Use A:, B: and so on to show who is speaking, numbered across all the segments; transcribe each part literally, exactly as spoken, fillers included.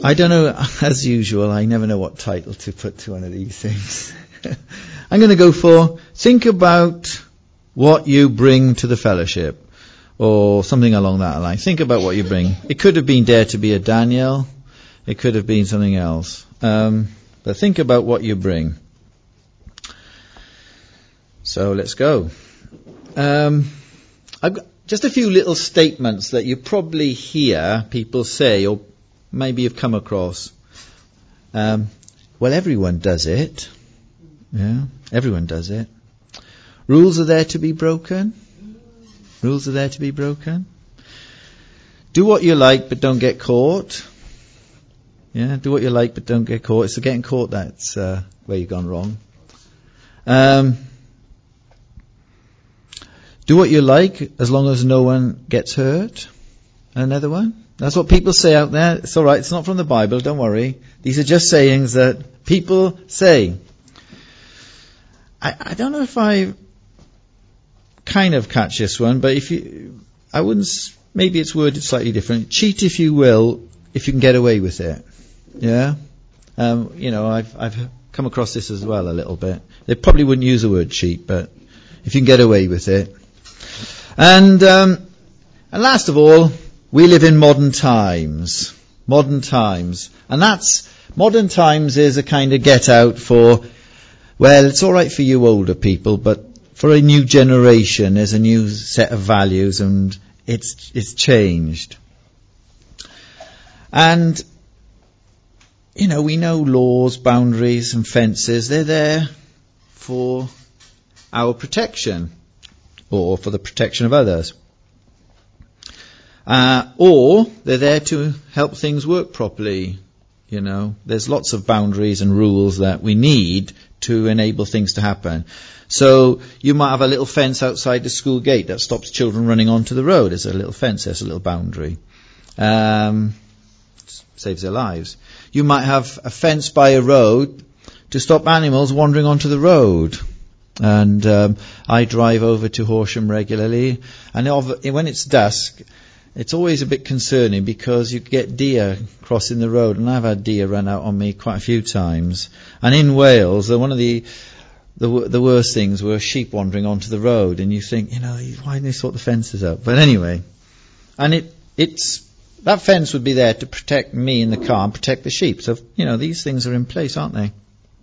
A: I don't know, as usual, I never know what title to put to one of these things. I'm going to go for, think about what you bring to the fellowship, or something along that line. Think about what you bring. It could have been Dare to be a Daniel. It could have been something else. Um, but think about what you bring. So let's go. Um, I've got just a few little statements that you probably hear people say, or maybe you've come across. Um, well, everyone does it. Yeah, everyone does it. Rules are there to be broken. Rules are there to be broken. Do what you like, but don't get caught. Yeah, do what you like, but don't get caught. It's the getting caught that's uh, where you've gone wrong. Um, do what you like, as long as no one gets hurt. Another one. That's what people say out there. It's all right. It's not from the Bible. Don't worry. These are just sayings that people say. I, I don't know if I kind of catch this one, but if you, I wouldn't. Maybe it's worded slightly different. Cheat if you will, if you can get away with it. Yeah. Um, you know, I've I've come across this as well a little bit. They probably wouldn't use the word cheat, but if you can get away with it. And um, and last of all, we live in modern times. Modern times. And that's, modern times is a kind of get out for, well, it's all right for you older people, but for a new generation, there's a new set of values and it's it's changed. And, you know, we know laws, boundaries and fences, they're there for our protection or for the protection of others. Uh, or they're there to help things work properly. You know, there's lots of boundaries and rules that we need to enable things to happen. So you might have a little fence outside the school gate that stops children running onto the road. There's a little fence, there's a little boundary. Um, saves their lives. You might have a fence by a road to stop animals wandering onto the road. And um, I drive over to Horsham regularly, and when it's dusk, it's always a bit concerning because you get deer crossing the road, and I've had deer run out on me quite a few times. And in Wales, one of the the, the worst things were sheep wandering onto the road, and you think, you know, why didn't they sort the fences up? But anyway, and it it's that fence would be there to protect me in the car and protect the sheep. So, you know, these things are in place, aren't they?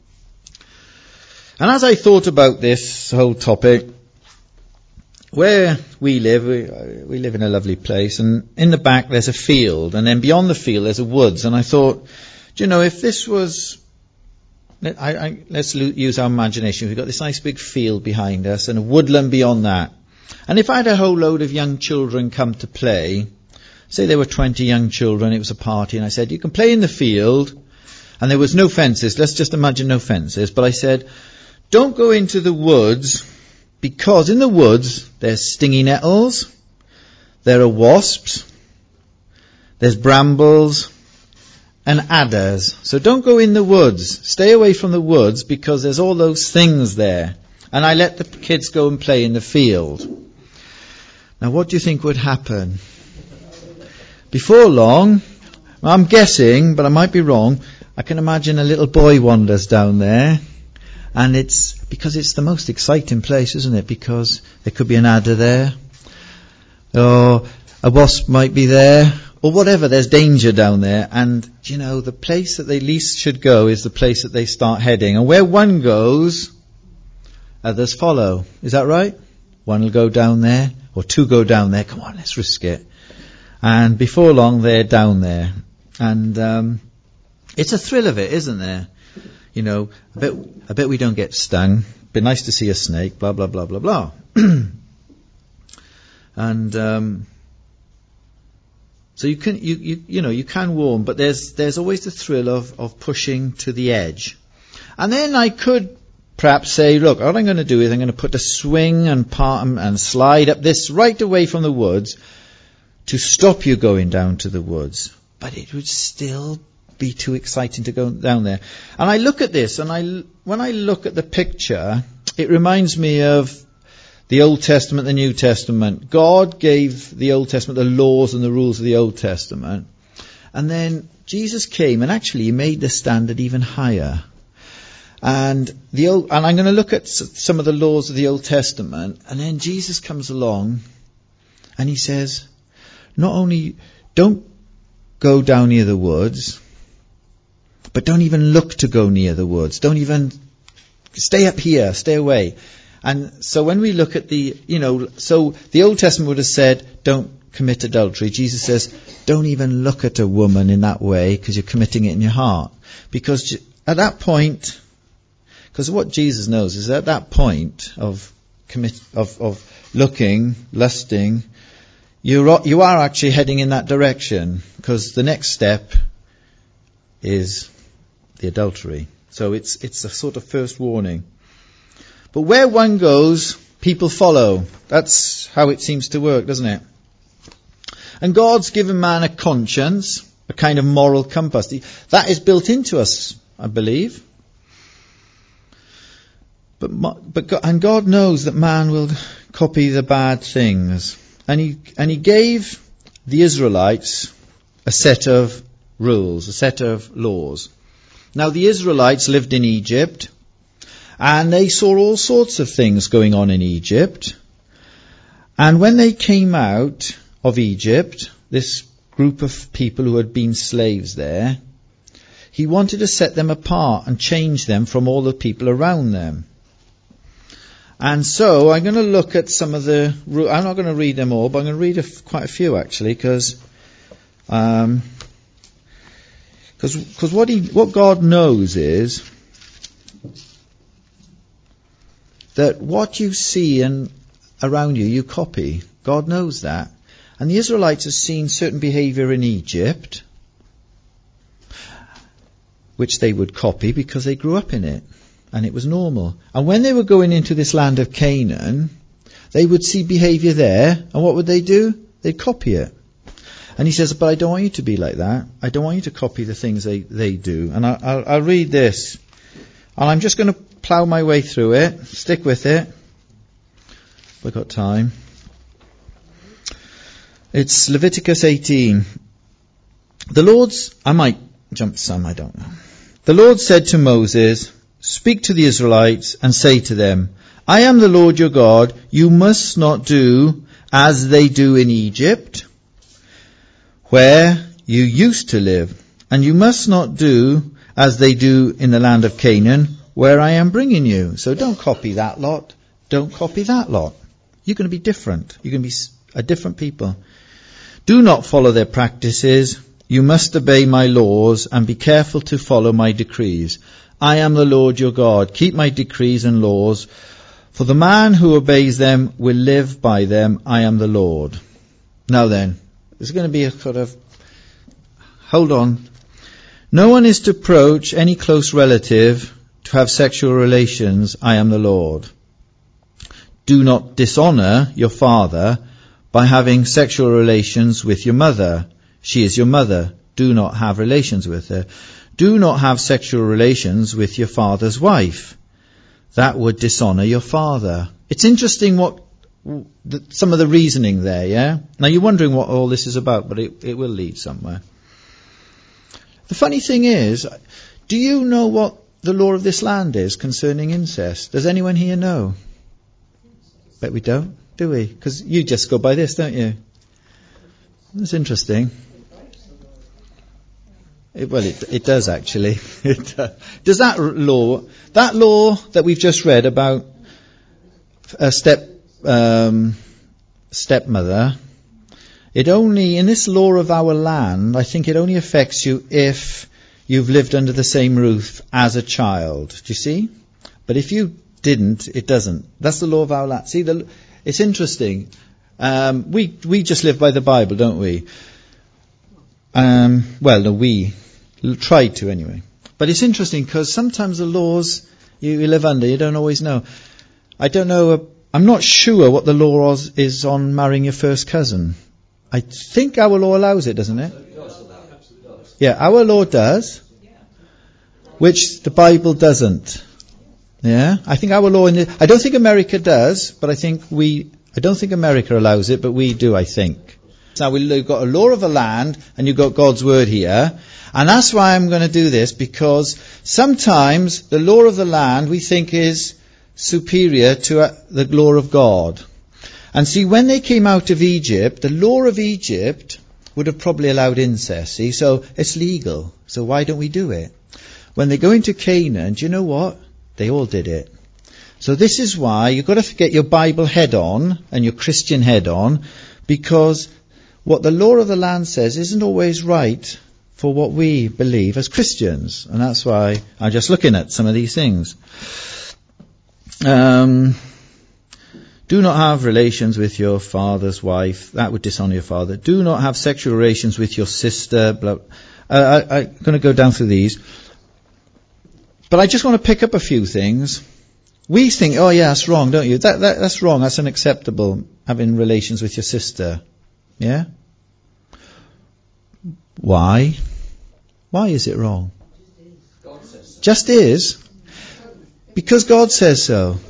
A: And as I thought about this whole topic, where we live, we, we live in a lovely place, and in the back there's a field, and then beyond the field there's a woods. And I thought, do you know, if this was, I, I, let's lo- use our imagination. We've got this nice big field behind us and a woodland beyond that. And if I had a whole load of young children come to play, say there were twenty young children, it was a party, and I said, you can play in the field, and there was no fences. Let's just imagine no fences. But I said, don't go into the woods, because in the woods there's stingy nettles, there are wasps, there's brambles and adders. So don't go in the woods. Stay away from the woods because there's all those things there. And I let the kids go and play in the field. Now what do you think would happen? Before long, I'm guessing, but I might be wrong, I can imagine a little boy wanders down there. And it's because it's the most exciting place, isn't it? Because there could be an adder there, or a wasp might be there, or whatever. There's danger down there. And, you know, the place that they least should go is the place that they start heading. And where one goes, others follow. Is that right? One will go down there, or two go down there. Come on, let's risk it. And before long, they're down there. And um, it's a thrill of it, isn't there? You know, I bet, I bet we don't get stung. Be nice to see a snake, blah, blah, blah, blah, blah. and um, so you can, you, you, you know, you can warn, but there's there's always the thrill of, of pushing to the edge. And then I could perhaps say, look, what I'm going to do is I'm going to put a swing and part and slide up this right away from the woods to stop you going down to the woods. But it would still be too exciting to go down there. And I look at this, and I, when I look at the picture, it reminds me of the Old Testament, the New Testament. God gave the Old Testament the laws and the rules of the Old Testament. And then Jesus came, and actually he made the standard even higher. And the old, and I'm going to look at some of the laws of the Old Testament, and then Jesus comes along, and he says, not only don't go down near the woods, but don't even look to go near the woods. Don't even stay up here, stay away. And so when we look at the, you know, so the Old Testament would have said, don't commit adultery. Jesus says, don't even look at a woman in that way, because you're committing it in your heart. Because at that point, because what Jesus knows is at that point of commit of, of looking, lusting, you're, you are actually heading in that direction, because the next step is the adultery. So it's it's a sort of first warning. But where one goes, people follow. That's how it seems to work, doesn't it? And God's given man a conscience, a kind of moral compass. That is built into us, I believe. But but God, and God knows that man will copy the bad things. And he and he gave the Israelites a set of rules, a set of laws. Now the Israelites lived in Egypt, and they saw all sorts of things going on in Egypt. And when they came out of Egypt, this group of people who had been slaves there, he wanted to set them apart and change them from all the people around them. And so I'm going to look at some of the, I'm not going to read them all, but I'm going to read a, quite a few actually, because um, cause, cause what he, what God knows is that what you see and around you, you copy. God knows that. And the Israelites have seen certain behaviour in Egypt, which they would copy because they grew up in it. And it was normal. And when they were going into this land of Canaan, they would see behaviour there, and what would they do? They'd copy it. And he says, but I don't want you to be like that. I don't want you to copy the things they, they do. And I, I'll, I'll read this. And I'm just going to plough my way through it. Stick with it. We've got time. It's Leviticus eighteen. The Lord's, I might jump some, I don't know. The Lord said to Moses, speak to the Israelites and say to them, I am the Lord your God. You must not do as they do in Egypt, where you used to live. And you must not do as they do in the land of Canaan, where I am bringing you. So don't copy that lot. Don't copy that lot. You're going to be different. You're going to be a different people. Do not follow their practices. You must obey my laws and be careful to follow my decrees. I am the Lord your God. Keep my decrees and laws, for the man who obeys them will live by them. I am the Lord. Now then, there's going to be a sort of, hold on. No one is to approach any close relative to have sexual relations. I am the Lord. Do not dishonor your father by having sexual relations with your mother. She is your mother. Do not have relations with her. Do not have sexual relations with your father's wife. That would dishonor your father. It's interesting what the, some of the reasoning there, yeah? Now you're wondering what all this is about, but it, it will lead somewhere. The funny thing is, do you know what the law of this land is concerning incest? Does anyone here know? Bet we don't, do we? Because you just go by this, don't you? That's interesting. It, well, it, it does actually. It, uh, does that law, that law that we've just read about a step um, stepmother, it only, in this law of our land, I think it only affects you if you've lived under the same roof as a child. Do you see? But if you didn't, it doesn't. That's the law of our land. See, the, it's interesting. Um, we we just live by the Bible, don't we? Um, well, no, we tried to anyway. But it's interesting because sometimes the laws you, you live under, you don't always know. I don't know, uh, I'm not sure what the law is on marrying your first cousin. I think our law allows it, doesn't it? Yeah, our law does, which the Bible doesn't. Yeah, I think our law in the, I don't think America does, but I think we, I don't think America allows it, but we do, I think. Now we've got a law of the land and you've got God's word here. And that's why I'm going to do this, because sometimes the law of the land we think is superior to uh, the law of God. And see, when they came out of Egypt, the law of Egypt would have probably allowed incest. See, so it's legal. So why don't we do it? When they go into Canaan, do you know what? They all did it. So this is why you've got to get your Bible head on and your Christian head on, because what the law of the land says isn't always right for what we believe as Christians. And that's why I'm just looking at some of these things. Um, do not have relations with your father's wife. That would dishonor your father. Do not have sexual relations with your sister. Blah. Uh, I, I'm going to go down through these. But I just want to pick up a few things. We think, oh yeah, that's wrong, don't you? That, that That's wrong. That's unacceptable, having relations with your sister. Yeah? Why? Why is it wrong? Just is. Because God says so.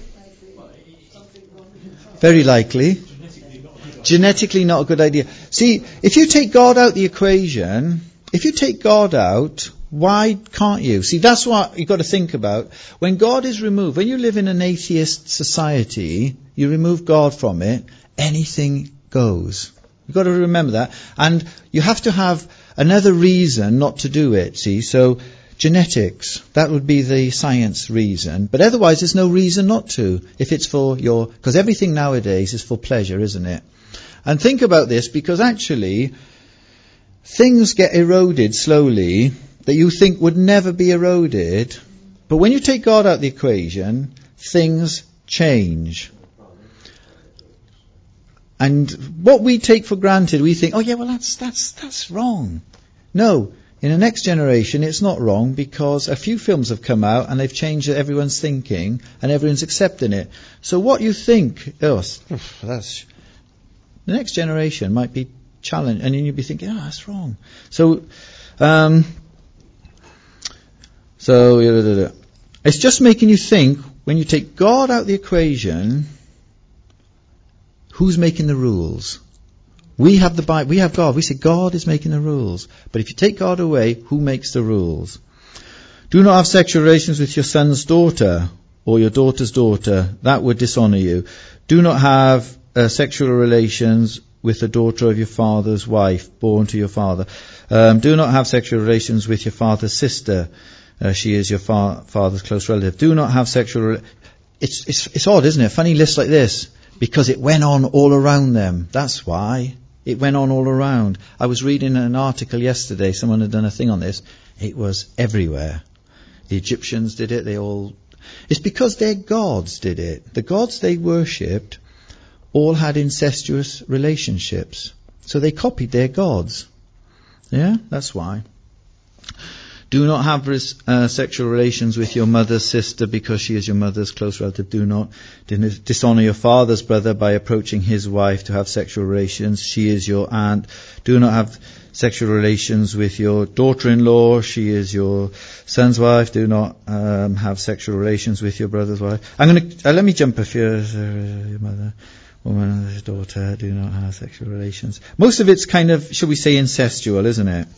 A: Very likely. Genetically not a good idea. See, if you take God out the equation, if you take God out, why can't you? See, that's what you've got to think about. When God is removed, when you live in an atheist society, you remove God from it, anything goes. You've got to remember that. And you have to have another reason not to do it, see. So, genetics, that would be the science reason. But otherwise, there's no reason not to. If it's for your... Because everything nowadays is for pleasure, isn't it? And think about this, because actually, things get eroded slowly that you think would never be eroded. But when you take God out of the equation, things change. And what we take for granted, we think, oh yeah, well that's that's that's wrong. No, in the next generation it's not wrong, because a few films have come out and they've changed everyone's thinking and everyone's accepting it. So what you think, oh, that's the next generation might be challenged, and then you'd be thinking, oh, that's wrong. So, um, so it's just making you think. When you take God out of the equation, who's making the rules? We have the Bible, we have God. We say God is making the rules. But if you take God away, who makes the rules? Do not have sexual relations with your son's daughter or your daughter's daughter. That would dishonor you. Do not have uh, sexual relations with the daughter of your father's wife, born to your father. Um, do not have sexual relations with your father's sister. Uh, she is your fa- father's close relative. Do not have sexual... Re- it's, it's, it's odd, isn't it? A funny list like this. Because it went on all around them. That's why. It went on all around. I was reading an article yesterday. Someone had done a thing on this. It was everywhere. The Egyptians did it. They all... It's because their gods did it. The gods they worshipped all had incestuous relationships. So they copied their gods. Yeah, that's why. Do not have uh, sexual relations with your mother's sister because she is your mother's close relative. Do not dishonor your father's brother by approaching his wife to have sexual relations. She is your aunt. Do not have sexual relations with your daughter-in-law. She is your son's wife. Do not um, have sexual relations with your brother's wife. I'm going to uh, let me jump a few. Uh, your mother, woman, daughter. Do not have sexual relations. Most of it's kind of, shall we say, incestual, isn't it?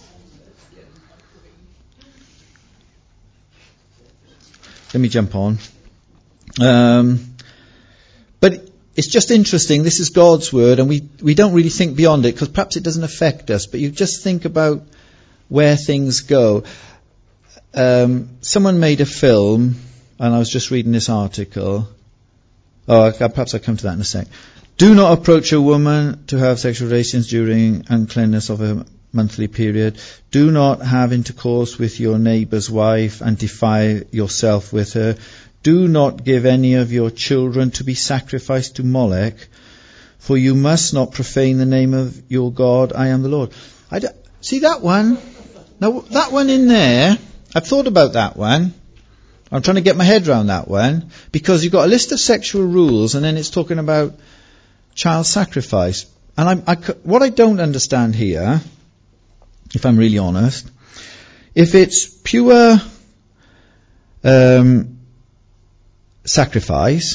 A: Let me jump on. Um, but it's just interesting. This is God's word, and we, we don't really think beyond it, because perhaps it doesn't affect us. But you just think about where things go. Um, someone made a film, and I was just reading this article. Oh, I, perhaps I'll come to that in a sec. Do not approach a woman to have sexual relations during uncleanness of a monthly period. Do not have intercourse with your neighbour's wife and defile yourself with her. Do not give any of your children to be sacrificed to Molech, for you must not profane the name of your God. I am the Lord. I d- see that one? Now that one in there, I've thought about that one. I'm trying to get my head around that one, because you've got a list of sexual rules and then it's talking about child sacrifice. And I'm, I, what I don't understand here, if I'm really honest, if it's pure um, sacrifice,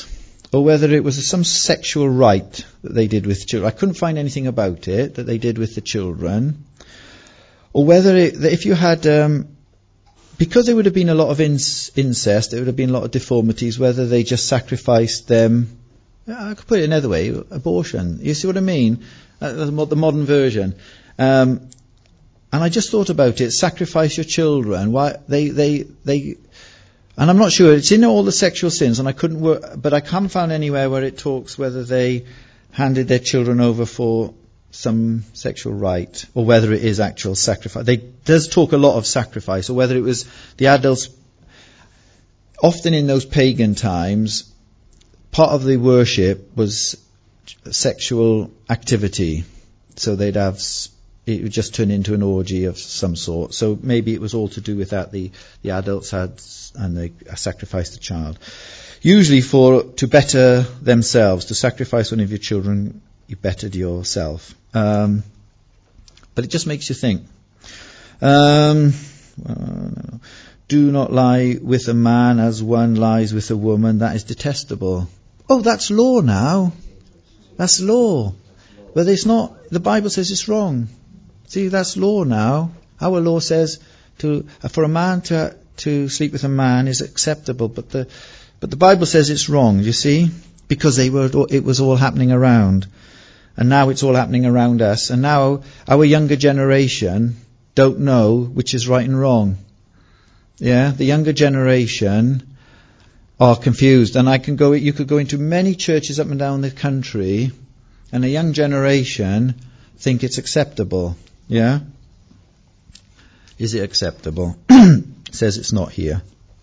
A: or whether it was some sexual rite that they did with children. I couldn't find anything about it that they did with the children. Or whether it, that if you had, um, because there would have been a lot of inc- incest, there would have been a lot of deformities, whether they just sacrificed them. I could put it another way, abortion. You see what I mean? Uh, the modern version. Um, and I just thought about it, sacrifice your children. Why they, they, they, and I'm not sure, it's in all the sexual sins, and I couldn't work, but I can't find anywhere where it talks whether they handed their children over for some sexual rite, or whether it is actual sacrifice. They does talk a lot of sacrifice, or whether it was the adults. Often in those pagan times, part of the worship was sexual activity, so they'd have, it would just turn into an orgy of some sort. So maybe it was all to do with that. The the adults had, and they sacrificed the child, usually for to better themselves. To sacrifice one of your children, you bettered yourself. Um, but it just makes you think. Um, uh, do not lie with a man as one lies with a woman. That is detestable. Oh, that's law now. That's law. But it's not. The Bible says it's wrong. See, that's law now. Our law says to for a man to to sleep with a man is acceptable, but the but the Bible says it's wrong. You see, because they were it was all happening around. And now it's all happening around us. And now our younger generation don't know which is right and wrong. Yeah, the younger generation are confused. And I can go. You could go into many churches up and down the country, and a young generation think it's acceptable. Yeah, is it acceptable? It says it's not here.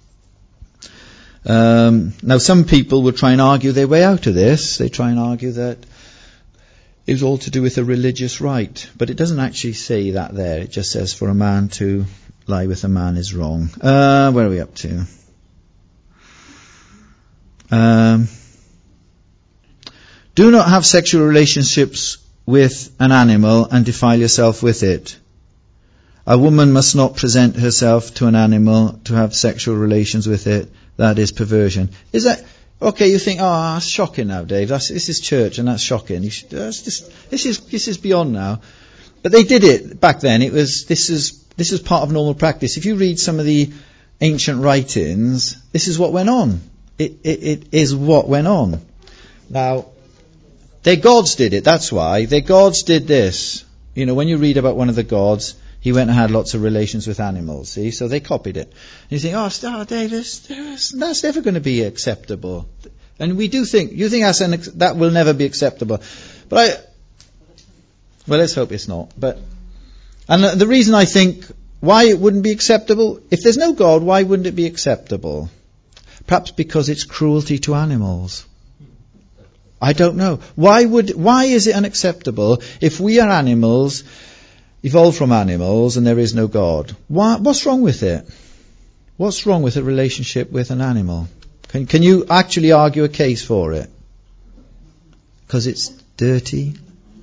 A: Um, now, some people will try and argue their way out of this. They try and argue that it was all to do with a religious rite, but it doesn't actually say that there. It just says for a man to lie with a man is wrong. Uh, where are we up to? Um, do not have sexual relationships with an animal and defile yourself with it. A woman must not present herself to an animal to have sexual relations with it. That is perversion. Is that... Okay, you think, oh, that's shocking now, Dave. That's, this is church, and that's shocking. You should, that's just, this is this is beyond now. But they did it back then. It was this is this is part of normal practice. If you read some of the ancient writings, this is what went on. It it, it is what went on. Now, their gods did it. That's why their gods did this. You know, when you read about one of the gods, he went and had lots of relations with animals, see? So they copied it. And you think, oh, oh Dave, that's, that's never going to be acceptable. And we do think, you think that's an, that will never be acceptable. But I, well, let's hope it's not. But, and the reason I think why it wouldn't be acceptable, if there's no God, why wouldn't it be acceptable? Perhaps because it's cruelty to animals. I don't know. Why would, why is it unacceptable if we are animals, evolved from animals, and there is no God? Why, what's wrong with it? What's wrong with a relationship with an animal? Can, can you actually argue a case for it? Because it's dirty?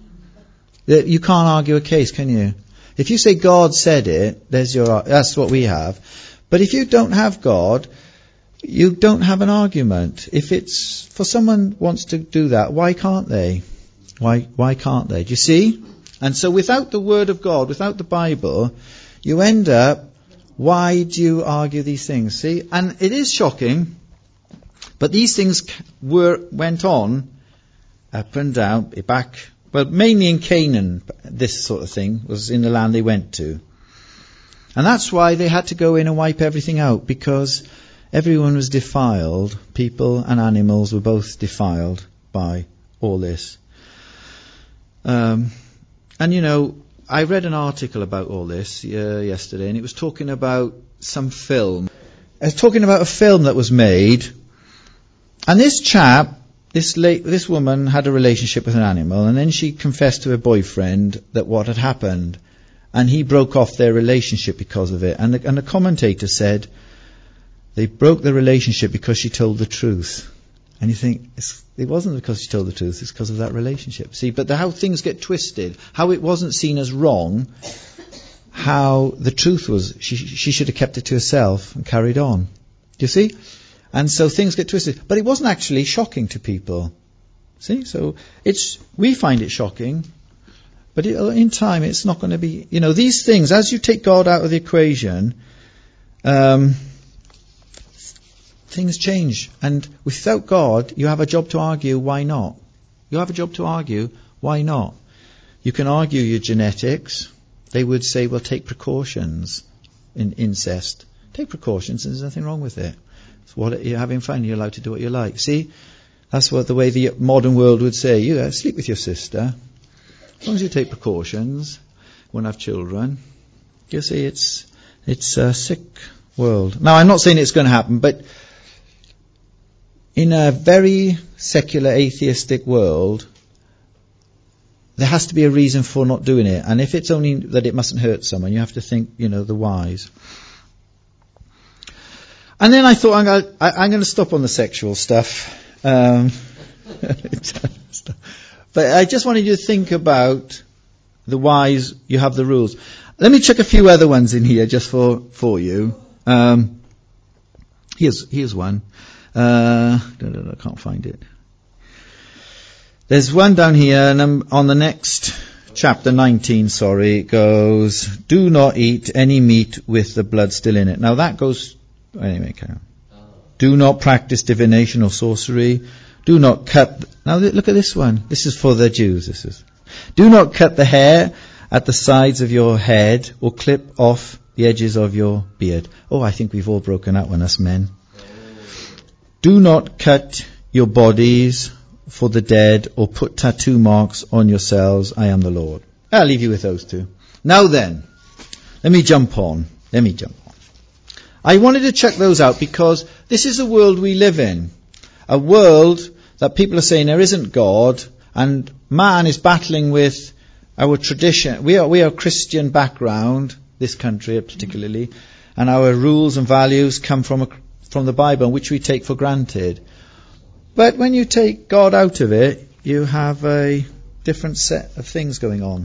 A: You can't argue a case, can you? If you say God said it, there's your, that's what we have. But if you don't have God, you don't have an argument. If it's, for someone wants to do that, why can't they? Why, why can't they? Do you see? And so without the Word of God, without the Bible, you end up, why do you argue these things? See? And it is shocking, but these things were went on up and down, back, well, mainly in Canaan, this sort of thing was in the land they went to. And that's why they had to go in and wipe everything out, because everyone was defiled. People and animals were both defiled by all this. Um... And, you know, I read an article about all this uh, yesterday, and it was talking about some film. It was talking about a film that was made, and this chap, this la- this woman had a relationship with an animal, and then she confessed to her boyfriend that what had happened, and he broke off their relationship because of it. And the, and the commentator said they broke the relationship because she told the truth. And you think, it's, it wasn't because she told the truth, it's because of that relationship. See, but the, how things get twisted, how it wasn't seen as wrong, how the truth was, she, she should have kept it to herself and carried on. Do you see? And so things get twisted. But it wasn't actually shocking to people. See? So it's, we find it shocking. But it, in time, it's not going to be, you know, these things, as you take God out of the equation, um, things change. And without God, you have a job to argue, why not? You have a job to argue, why not? You can argue your genetics. They would say, well, take precautions in incest. Take precautions, and there's nothing wrong with it. It's what you're having fun, you're allowed to do what you like. See? That's what the way the modern world would say. You uh, sleep with your sister. As long as you take precautions, won't have children. You see, it's it's a sick world. Now, I'm not saying it's going to happen, but in a very secular, atheistic world, there has to be a reason for not doing it. And if it's only that it mustn't hurt someone, you have to think, you know, the wise. And then I thought, I'm going to, I'm going to stop on the sexual stuff. Um, but I just wanted you to think about the whys, you have the rules. Let me check a few other ones in here just for, for you. Um, here's, here's one. Uh, I can't find it. There's one down here, and um, on the next chapter nineteen, sorry, it goes, do not eat any meat with the blood still in it. Now that goes, anyway, carry on. Do not practice divination or sorcery. Do not cut, now look at this one. This is for the Jews, this is. Do not cut the hair at the sides of your head or clip off the edges of your beard. Oh, I think we've all broken that one, us men. Do not cut your bodies for the dead or put tattoo marks on yourselves. I am the Lord. I'll leave you with those two. Now then, let me jump on. Let me jump on. I wanted to check those out because this is the world we live in. A world that people are saying there isn't God, and man is battling with our tradition. We are, we are a Christian background, this country particularly, and our rules and values come from a, from the Bible, which we take for granted. But when you take God out of it, you have a different set of things going on.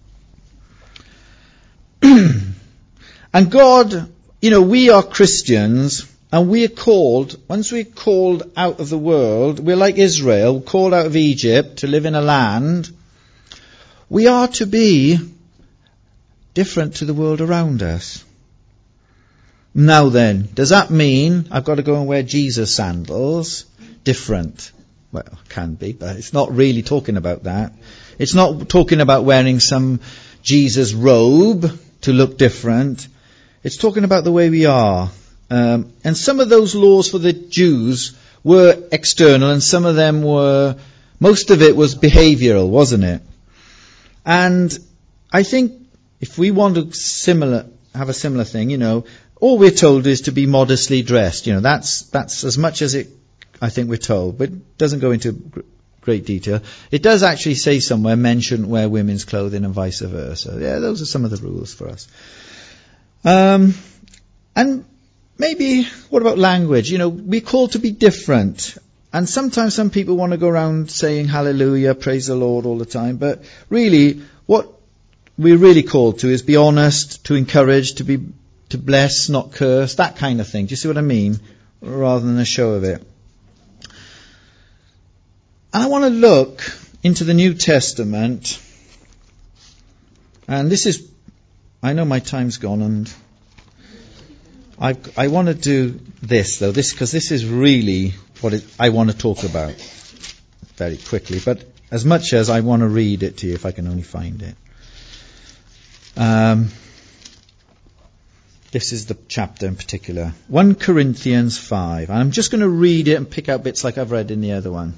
A: And God, you know, we are Christians, and we are called, once we're called out of the world, we're like Israel, called out of Egypt to live in a land, we are to be different to the world around us. Now then, does that mean I've got to go and wear Jesus sandals? Different. Well, can be, but it's not really talking about that. It's not talking about wearing some Jesus robe to look different. It's talking about the way we are. Um, and some of those laws for the Jews were external, and some of them were, most of it was behavioral, wasn't it? And I think if we want to similar, have a similar thing, you know, all we're told is to be modestly dressed. You know, that's that's as much as it, I think we're told, but it doesn't go into gr- great detail. It does actually say somewhere men shouldn't wear women's clothing and vice versa. Yeah, those are some of the rules for us. Um, and maybe, what about language? You know, we're called to be different. And sometimes some people want to go around saying hallelujah, praise the Lord all the time. But really, what we're really called to is be honest, to encourage, to be to bless, not curse, that kind of thing. Do you see what I mean? Rather than a show of it. And I want to look into the New Testament. And this is, I know my time's gone, and I I want to do this, though, this because this is really what it, I want to talk about very quickly. But as much as I want to read it to you, if I can only find it. Um, this is the chapter in particular. First Corinthians five. And I'm just going to read it and pick out bits like I've read in the other one.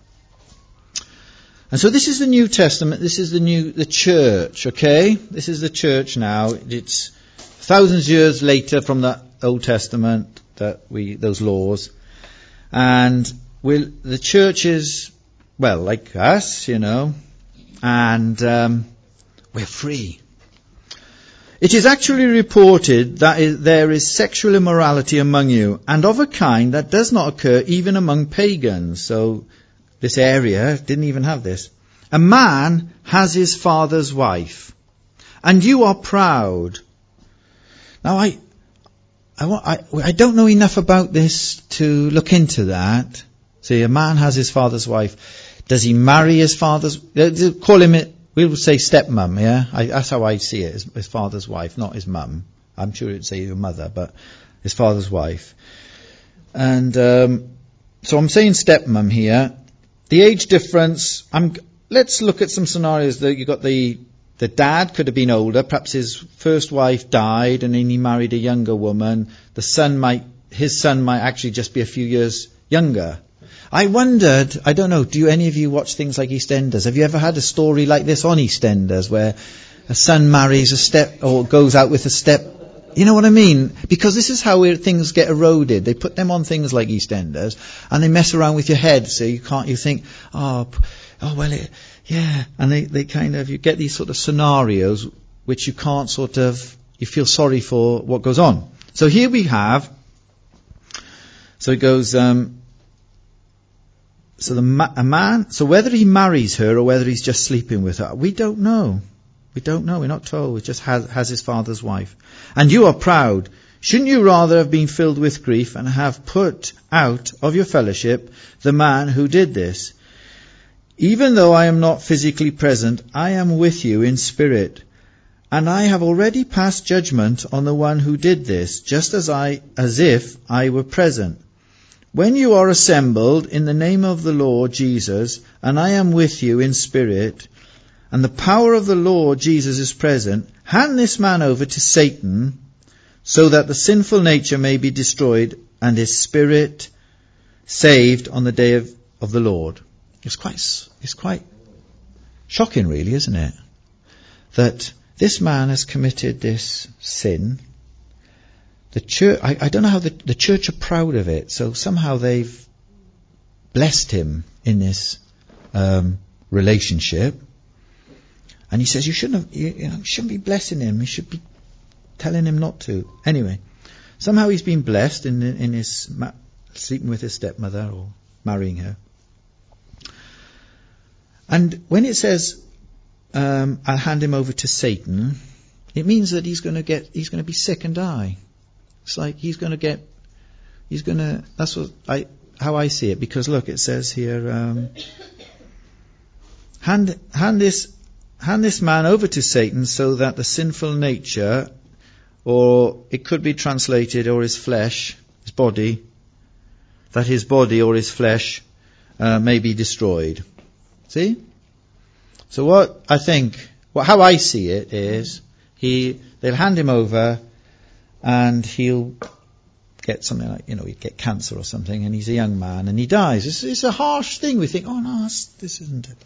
A: And so this is the New Testament. This is the new, the church, okay? This is the church now. It's thousands of years later from the Old Testament, that we, those laws. And we'll, the church is, well, like us, you know, and um, we're free. It is actually reported that is, there is sexual immorality among you, and of a kind that does not occur even among pagans. So this area didn't even have this. A man has his father's wife, and you are proud. Now I, I, want, I, I don't know enough about this to look into that. See, a man has his father's wife. Does he marry his father's, call him, we'll say stepmum, yeah? I, that's how I see it, his, his father's wife, not his mum. I'm sure it'd say your mother, but his father's wife. And um, so I'm saying stepmum here. The age difference, I'm, let's look at some scenarios that you got the, the dad could have been older, perhaps his first wife died and then he married a younger woman. The son might, his son might actually just be a few years younger. I wondered, I don't know, do any of you watch things like EastEnders? Have you ever had a story like this on EastEnders where a son marries a step, or goes out with a step, you know what I mean? Because this is how things get eroded. They put them on things like EastEnders and they mess around with your head so you can't, you think, oh, oh well, it, yeah. And they, they kind of, you get these sort of scenarios which you can't sort of, you feel sorry for what goes on. So here we have, so it goes, um, so the ma- a man, so whether he marries her or whether he's just sleeping with her, we don't know. We don't know. We're not told. It just has, has his father's wife. And you are proud. Shouldn't you rather have been filled with grief and have put out of your fellowship the man who did this? Even though I am not physically present, I am with you in spirit. And I have already passed judgment on the one who did this, just as I, as if I were present. When you are assembled in the name of the Lord Jesus, and I am with you in spirit, and the power of the Lord Jesus is present, hand this man over to Satan, so that the sinful nature may be destroyed and his spirit saved on the day of, of the Lord. It's quite, it's quite shocking, really, isn't it? That this man has committed this sin. The church, I, I don't know how the, the church are proud of it, so somehow they've blessed him in this um, relationship. And he says, you shouldn't have, you, you know, you shouldn't be blessing him. You should be telling him not to. Anyway, somehow he's been blessed in in his ma- sleeping with his stepmother or marrying her. And when it says, um, I'll hand him over to Satan, it means that he's going to get, he's going to be sick and die. It's like he's going to get, he's going to, that's what I, how I see it. Because look, it says here, um, hand, hand this, hand this man over to Satan so that the sinful nature, or it could be translated, or his flesh, his body, that his body or his flesh uh, may be destroyed. See? So what I think, well, how I see it is, he, they'll hand him over, and he'll get something like, you know, he'd get cancer or something, and he's a young man, and he dies. It's, it's a harsh thing. We think, oh no, this isn't it.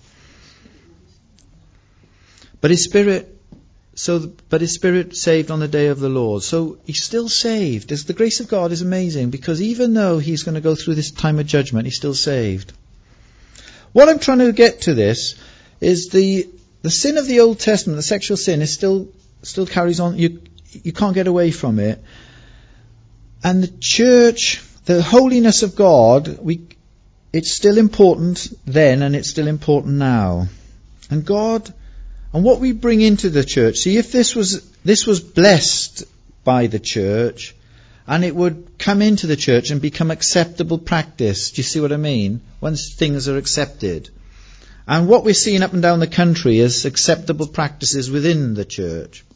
A: But his spirit, so, but his spirit saved on the day of the Lord. So he's still saved. There's, the grace of God is amazing, because even though he's going to go through this time of judgment, he's still saved. What I'm trying to get to this is the the sin of the Old Testament, the sexual sin, is still still carries on. You you can't get away from it. And the church, the holiness of God, we it's still important then, and it's still important now. And God, and what we bring into the church. See, if this was this was blessed by the church, and it would come into the church and become acceptable practice. Do you see what I mean? Once things are accepted. And what we're seeing up and down the country is acceptable practices within the church,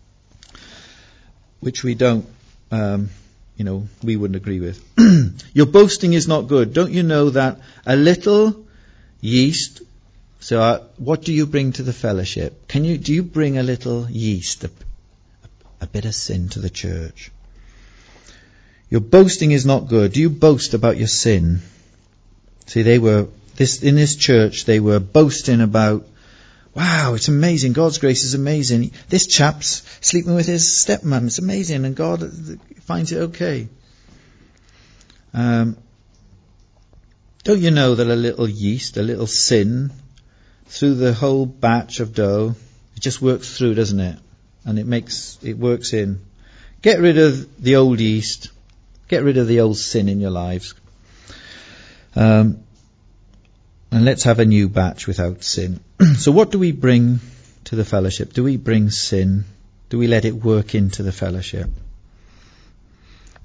A: which we don't, um, you know, we wouldn't agree with. Your boasting is not good. Don't you know that a little yeast, so uh, what do you bring to the fellowship? Can you, do you bring a little yeast, a, a bit of sin to the church? Your boasting is not good. Do you boast about your sin? See, they were, this in this church, they were boasting about, wow, it's amazing. God's grace is amazing. This chap's sleeping with his stepmom. It's amazing. And God finds it okay. Um, don't you know that a little yeast, a little sin, through the whole batch of dough, it just works through, doesn't it? And it makes, it works in. Get rid of the old yeast. Get rid of the old sin in your lives. Um, and let's have a new batch without sin. So what do we bring to the fellowship? Do we bring sin? Do we let it work into the fellowship?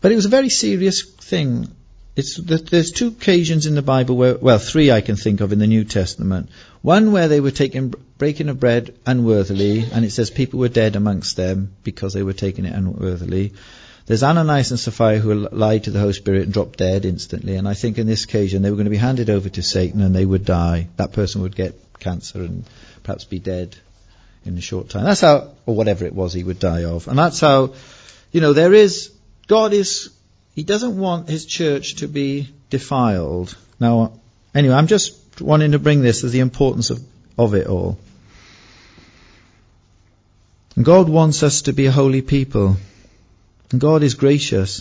A: But it was a very serious thing. It's there's two occasions in the Bible where, well, three I can think of in the New Testament. One where they were taking breaking of bread unworthily, and it says people were dead amongst them because they were taking it unworthily. There's Ananias and Sapphira who lied to the Holy Spirit and dropped dead instantly. And I think in this occasion they were going to be handed over to Satan and they would die. That person would get cancer and perhaps be dead in a short time. That's how, or whatever it was he would die of. And that's how, you know, there is, God is, He doesn't want His church to be defiled. Now, anyway, I'm just wanting to bring this as the importance of, of it all. And God wants us to be a holy people. And God is gracious.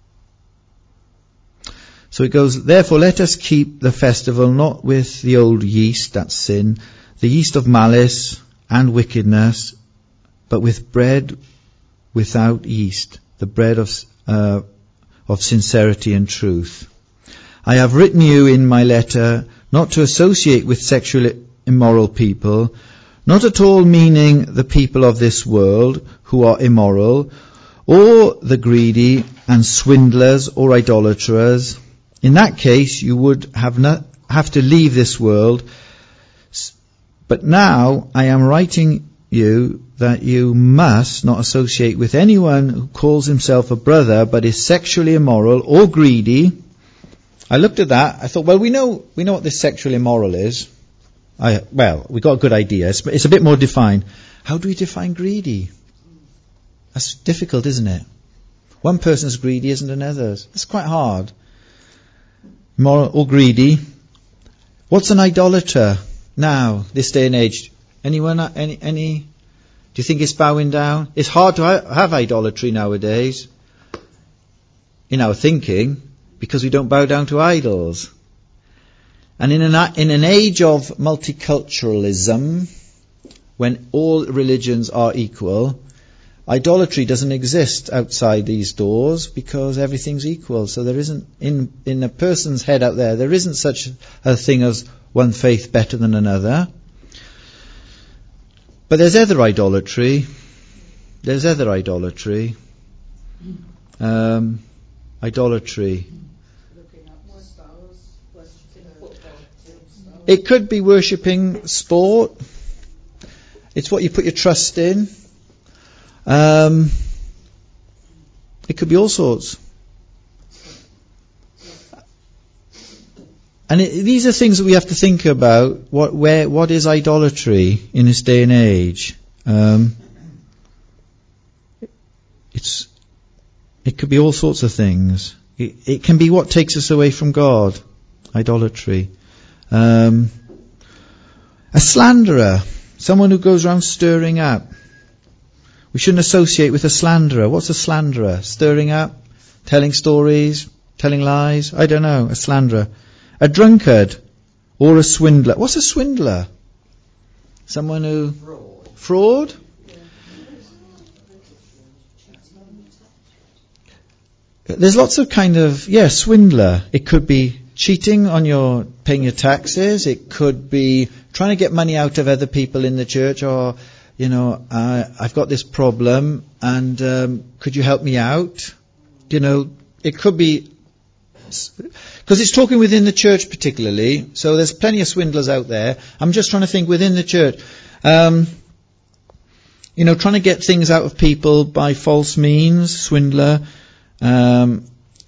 A: So it goes, therefore let us keep the festival not with the old yeast, that's sin, the yeast of malice and wickedness, but with bread without yeast, the bread of uh, of sincerity and truth. I have written you in my letter not to associate with sexually immoral people, not at all meaning the people of this world who are immoral, or the greedy and swindlers or idolaters. In that case, you would have not, have to leave this world. But now I am writing you that you must not associate with anyone who calls himself a brother but is sexually immoral or greedy. I looked at that. I thought, well, we know we know what this sexually immoral is. I, well, we got a good idea. It's, it's a bit more defined. How do we define greedy? That's difficult, isn't it? One person's greedy isn't another's. It's quite hard. Immoral or greedy. What's an idolater now, this day and age? Anyone? Any? Any? Do you think it's bowing down? It's hard to ha- have idolatry nowadays in our thinking because we don't bow down to idols. And in an in an age of multiculturalism, when all religions are equal, idolatry doesn't exist outside these doors because everything's equal. So there isn't, in, in a person's head out there, there isn't such a thing as one faith better than another. But there's other idolatry. There's other idolatry. Um, idolatry. It could be worshipping sport. It's what you put your trust in. Um, it could be all sorts. And it, these are things that we have to think about. What, where, what is idolatry in this day and age? Um, it's, it could be all sorts of things. It, it can be what takes us away from God. Idolatry. Um, a slanderer. Someone who goes around stirring up. We shouldn't associate with a slanderer. What's a slanderer? Stirring up? Telling stories? Telling lies? I don't know. A slanderer. A drunkard. Or a swindler. What's a swindler? Someone who... Fraud. Fraud? There's lots of kind of... Yeah, swindler. It could be cheating on your... paying your taxes. It could be trying to get money out of other people in the church, or... You know, uh, I've got this problem, and um, could you help me out? You know, it could be, because it's talking within the church particularly, so there's plenty of swindlers out there. I'm just trying to think within the church. Um, you know, trying to get things out of people by false means, swindler. Um,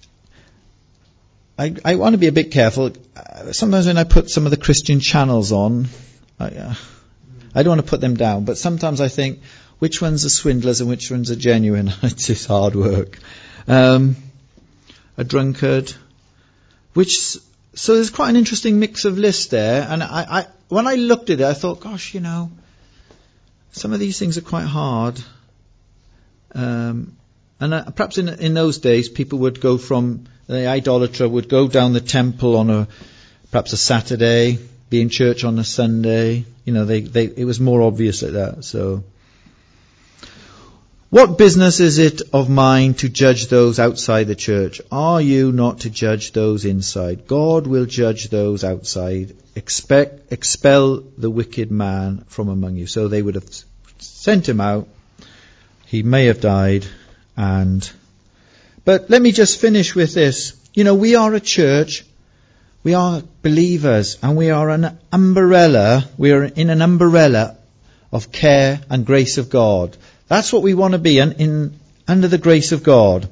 A: I, I want to be a bit careful. Sometimes when I put some of the Christian channels on, I... Uh, I don't want to put them down, but sometimes I think, which ones are swindlers and which ones are genuine? It's just hard work. Um, a drunkard. Which, so there's quite an interesting mix of lists there. And I, I, when I looked at it, I thought, gosh, you know, some of these things are quite hard. Um, and uh, perhaps in, in those days, people would go from, the idolater would go down the temple on a, perhaps a Saturday, be in church on a Sunday. You know, they, they, it was more obvious like that. So, what business is it of mine to judge those outside the church? Are you not to judge those inside? God will judge those outside. Expect, expel the wicked man from among you. So they would have sent him out. He may have died, and But let me just finish with this. You know, we are a church. We are believers, and we are an umbrella. We are in an umbrella of care and grace of God. That's what we want to be, in, in under the grace of God.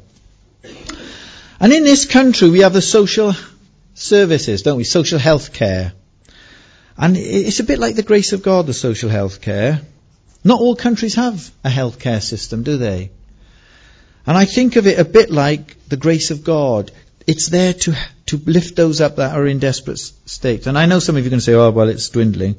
A: And in this country, we have the social services, don't we? Social health care. And it's a bit like the grace of God, the social health care. Not all countries have a health care system, do they? And I think of it a bit like the grace of God. It's there to to lift those up that are in desperate states. And I know some of you are going to say, oh, well, it's dwindling.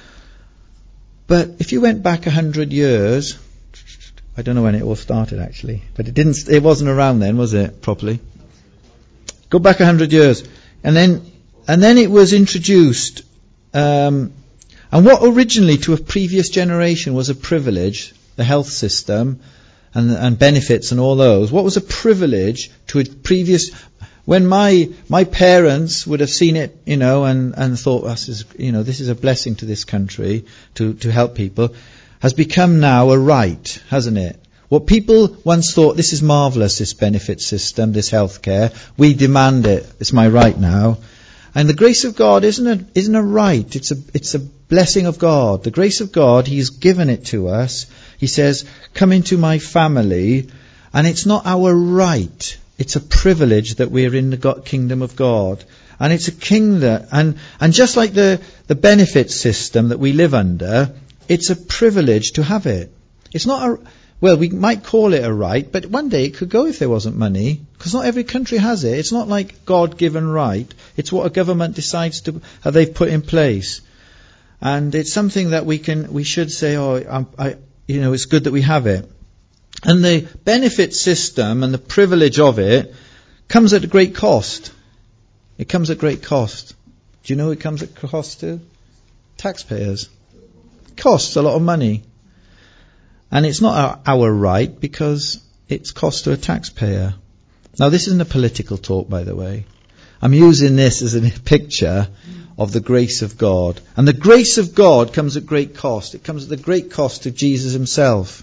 A: But if you went back a hundred years, I don't know when it all started actually, but it didn't. It wasn't around then, was it, properly? Go back a hundred years. And then and then it was introduced. Um, and what originally to a previous generation was a privilege, the health system and, and benefits and all those, what was a privilege to a previous, when my my parents would have seen it, you know, and, and thought, this is, you know, this is a blessing to this country to, to help people, has become now a right, hasn't it? What people once thought, this is marvellous, this benefit system, this healthcare, we demand it, it's my right now. And the grace of God isn't a, isn't a right, it's a, it's a blessing of God. The grace of God, He's given it to us. He says, come into my family, and it's not our right, it's a privilege that we're in the God, kingdom of God. And it's a kingdom, and, and just like the, the benefit system that we live under, it's a privilege to have it. It's not a, well, we might call it a right, but one day it could go if there wasn't money, because not every country has it. It's not like God-given right. It's what a government decides to, how they've put in place. And it's something that we can, we should say, oh, I, I, you know, it's good that we have it. And the benefit system and the privilege of it comes at a great cost. It comes at great cost. Do you know who it comes at cost to? Taxpayers. It costs a lot of money. And it's not our, our right because it's cost to a taxpayer. Now, this isn't a political talk, by the way. I'm using this as a picture of the grace of God. And the grace of God comes at great cost. It comes at the great cost of Jesus Himself.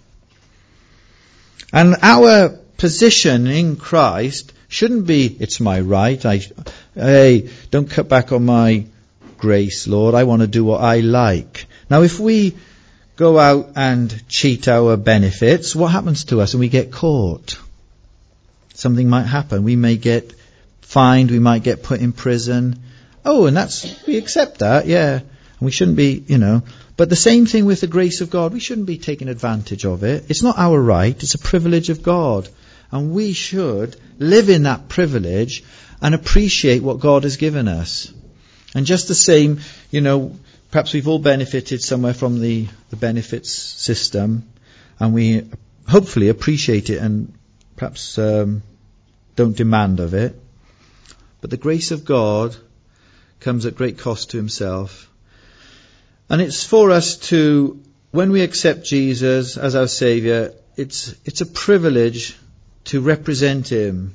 A: And our position in Christ shouldn't be, it's my right. I, hey, don't cut back on my grace, Lord. I want to do what I like. Now, if we go out and cheat our benefits, what happens to us? And we get caught. Something might happen. We may get fined. We might get put in prison. Oh, and that's, we accept that, yeah. And we shouldn't be, you know. But the same thing with the grace of God. We shouldn't be taking advantage of it. It's not our right. It's a privilege of God. And we should live in that privilege and appreciate what God has given us. And just the same, you know, perhaps we've all benefited somewhere from the, the benefits system, and we hopefully appreciate it and perhaps um, don't demand of it. But the grace of God comes at great cost to Himself. And it's for us to, when we accept Jesus as our Saviour, it's it's a privilege to represent Him.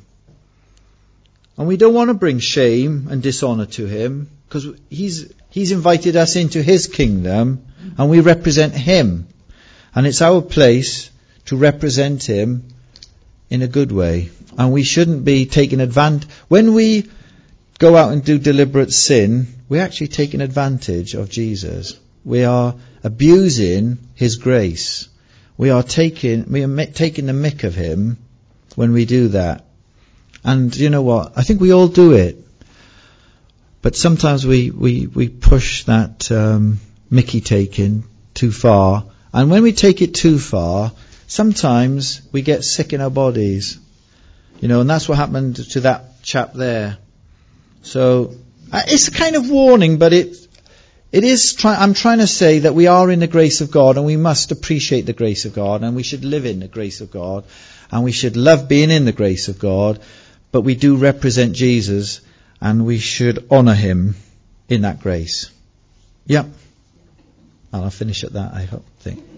A: And we don't want to bring shame and dishonour to Him, because He's He's invited us into His kingdom, and we represent Him. And it's our place to represent Him in a good way. And we shouldn't be taking advantage. When we go out and do deliberate sin, we're actually taking advantage of Jesus. We are abusing His grace. We are taking, we are taking the mick of Him when we do that. And you know what? I think we all do it. But sometimes we, we, we push that um, mickey taking too far. And when we take it too far, sometimes we get sick in our bodies. You know, and that's what happened to that chap there. So uh, it's a kind of warning, but it it is. Try, I'm trying to say that we are in the grace of God, and we must appreciate the grace of God, and we should live in the grace of God, and we should love being in the grace of God. But we do represent Jesus, and we should honour Him in that grace. Yep. And I'll finish at that, I hope. Think.